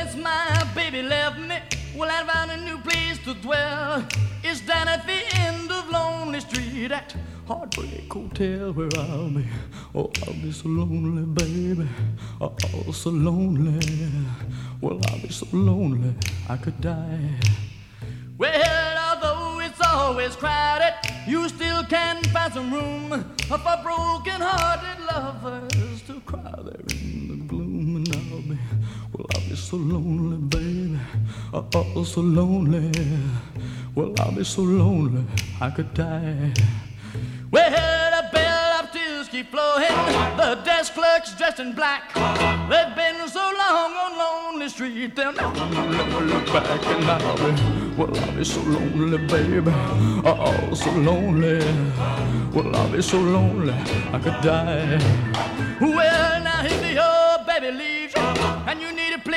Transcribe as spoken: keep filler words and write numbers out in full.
since my baby left me, well, I found a new place to dwell. It's down at the end of Lonely Street at Heartbreak Hotel where I'll be. Oh, I'll be so lonely, baby. Oh, oh, so lonely. Well, I'll be so lonely I could die. Well, although it's always crowded, you still can find some room for broken-hearted lovers to cry there in the gloom. And I'll be, well, I'll be so lonely, baby. Oh, oh, so lonely. Well, I'll be so lonely I could die. Well, the bell upstairs keep flowing. The desk clerk's dressed in black. They've been so long on Lonely Street, they'll never look back. And I'll be, well, I'll be so lonely, baby. Oh, so lonely. Well, I'll be so lonely I could die. Well, now if your baby leaves